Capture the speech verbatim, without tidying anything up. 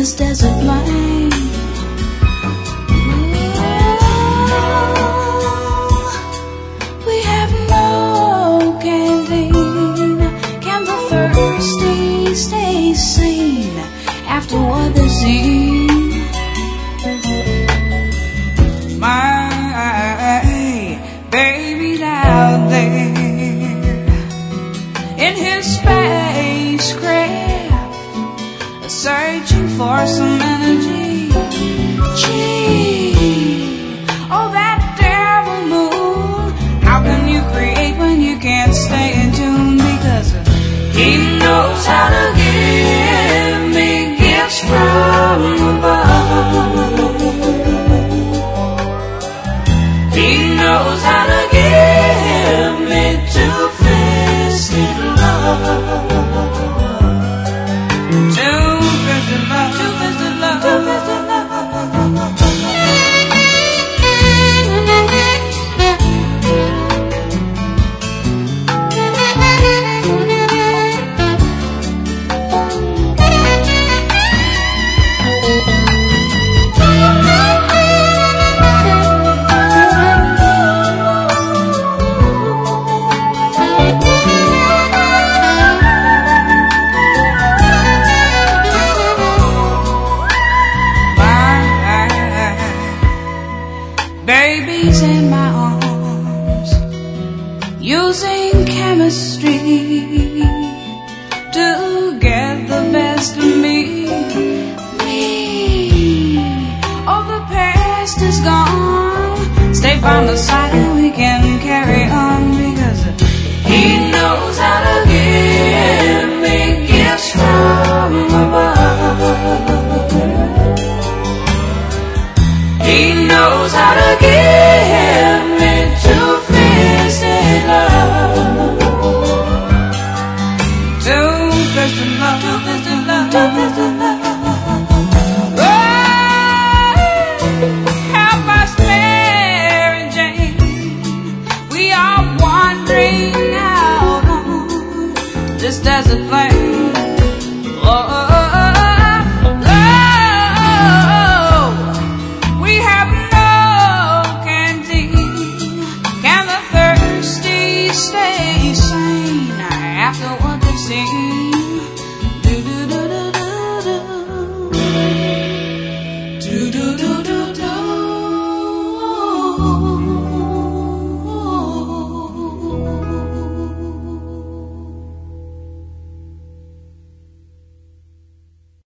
this desert plain. We have no canteen. Can the thirsty stay sane after what they've seen? My baby's out there in his spacecraft, searching for some energy. Gee, oh that devil moon, how can you create when you can't stay in tune? Because he knows how to give me gifts from above. He knows how to give me two-fisted love. Two-fisted love, two-fisted love, two-fisted love. Babies in my arms, using chemistry to get the best of me. Me, oh the past is gone. Stay by my side and we can carry on, because he knows how to give me gifts from above. He knows how to give me two-fisted love. Two-fisted love, two-fisted love, two-fisted love. Oh, help us, Mary Jane. We are wandering out on this desert plain. Oh, oh, oh. Stay sane after what they've seen. Do do do.